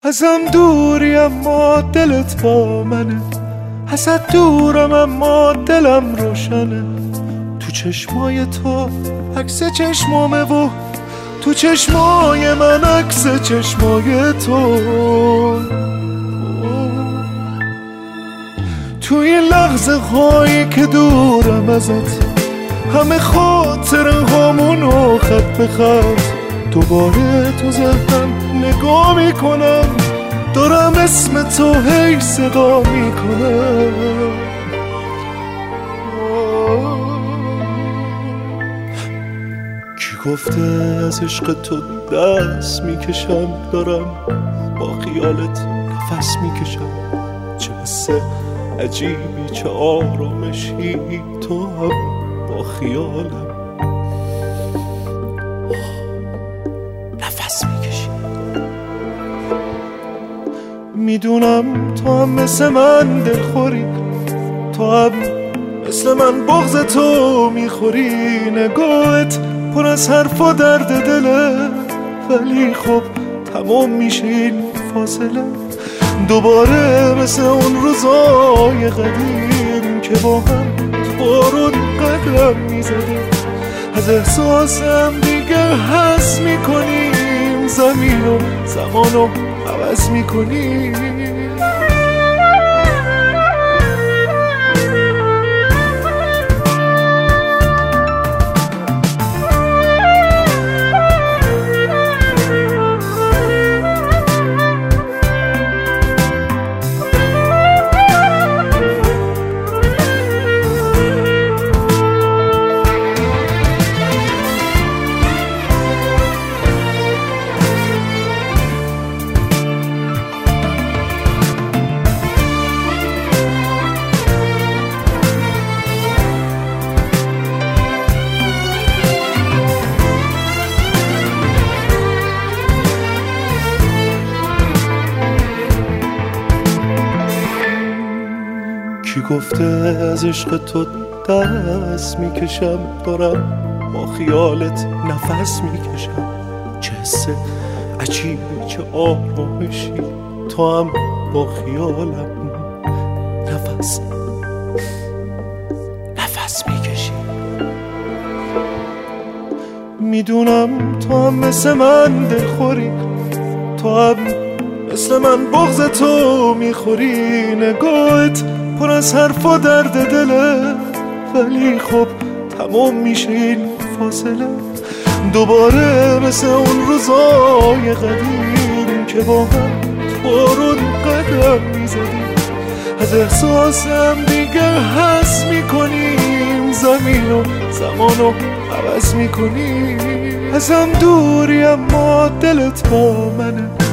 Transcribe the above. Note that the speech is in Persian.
ازم دوری اما دلت با منه، ازت دورم اما دلم روشنه. تو چشمای تو عکس چشمامه و تو چشمای من عکس چشمای تو. تو این لحظه هایی که دورم ازت، همه خاطره هامونو خط به خط دوباره تو ذهنم نگاه میکنم، دارم اسم تو هی صدا میکنم. کی گفته از عشق تو دست میکشم، دارم با خیالت نفس میکشم. چه حس عجیبی، چه آرامشی، تو هم با خیالم نفس میکشی. میدونم تو هم مثل من دلخوری، تو هم مثل من بغض تو میخوری. نگاهت پر از حرف و درد دله، ولی خب تمام میشه این فاصله. دوباره مثل اون روزای قدیم که با هم بارون قدم میزدیم. از احساسم دیگه حس میکنیم، زمین و زمانو عوض میکنیم. کی گفته از عشق تو دست میکشم، دارم با خیالت نفس میکشم. چه حس عجیبی، چه آرامشی، تو هم با خیالم نفس میکشی. میدونم تو هم مثل من دلخوری، تو هم مثل من بغض تو میخوری. نگاهت پر از حرف و درد دله، ولی خب تمام میشه این فاصله. دوباره مثل اون روزای قدیم که با هم بارون قدم میزدیم. از احساسم دیگه حس میکنیم، زمین و زمانو عوض میکنیم. ازم دوری اما دلت با منه،